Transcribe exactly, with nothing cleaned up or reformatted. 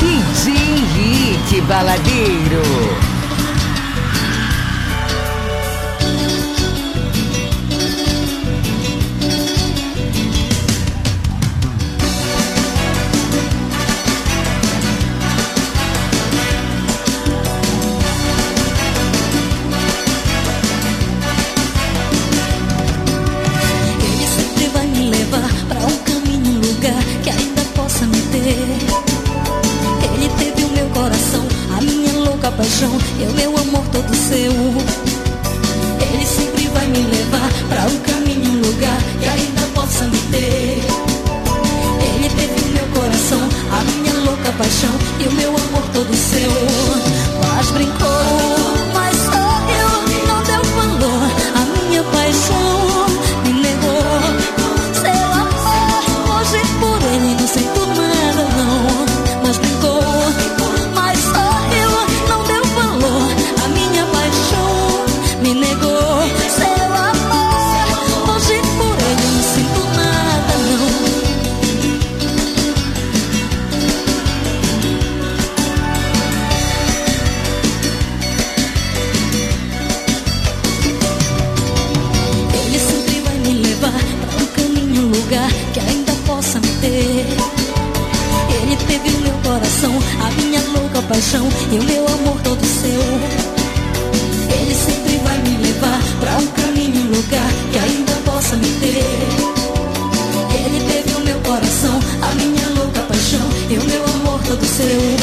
D J Henrique Baladeiro. Paixão, e o meu amor todo seu. Ele sempre vai me levar pra um caminho, um lugar que ainda possa me ter. Ele teve o meu coração, a minha louca paixão e o meu amor todo seu. Mas brincou, mas sorriu, não deu valor. A minha paixão me negou. Seu amor, hoje por ele não sinto nada não. Mas brincou, mas sorriu, a minha paixão me negou. Seu amor, hoje por ele não sinto nada não. Ele sempre vai me levar para um caminho, um lugar que ainda possa me ter. Ele teve o meu coração, a minha louca paixão e o meu amor todo seu. Ele sempre vai me levar pra um caminho, um lugar que ainda possa me ter. Ele teve o meu coração, a minha louca paixão e o meu amor todo seu.